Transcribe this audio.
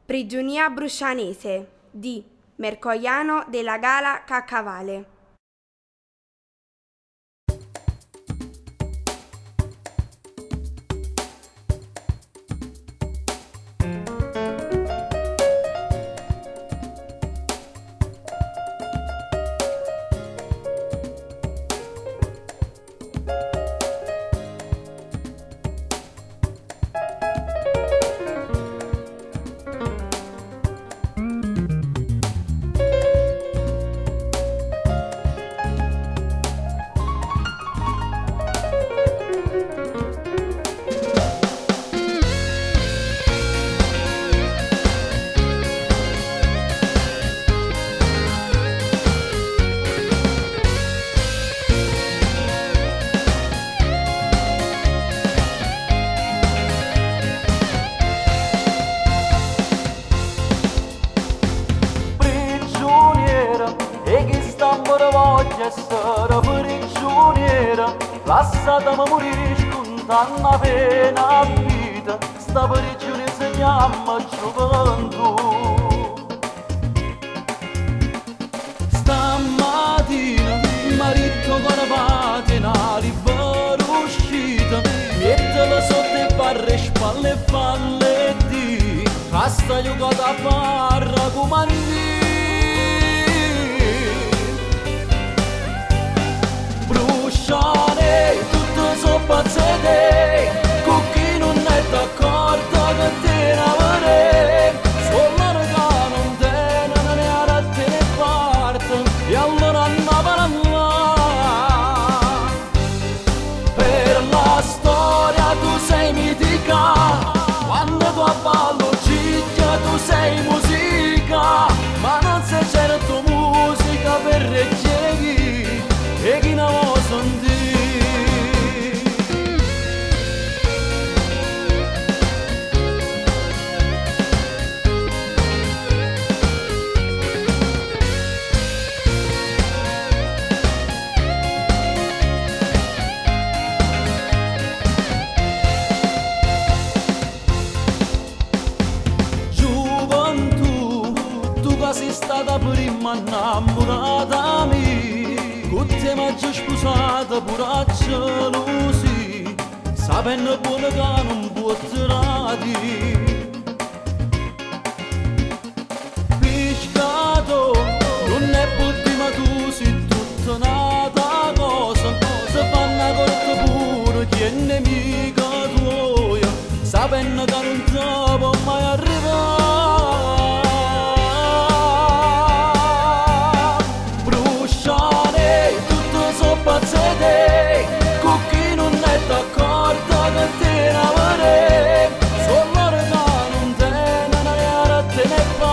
Prigionia bruscianese di Mercogliano della Gala Caccavale. Voglio essere prigioniera, lasciatemi morire scontando appena vita, sta prigione si chiama gioventù. Stamattina marito con la patina, libero uscita, mettela sotto e barre, spalle e falletti, sta giocata a barra comandì. Tutto sopra te, con chi non è d'accordo che te ne avrei, sulla che non te ne ha te ne parte, e allora andavano là. Per la storia tu sei mitica, quando tu a ballo ciccia tu sei musica, ma non sei certo musica per reggere e chi non vuole sentire. Gioventù, tu che sei stata prima innamorata mia, con te mi hai sposata pure a gelosi, sapendo buono che non può tradire. Pescato, non è butti ma tu sei tutta nata cosa, se fanno corto pure chi è nemica tua, sapendo che non ti può mai arrivare. Con chi non è d'accordo che te ne avrei, sulla che non te ne ha te ne fa.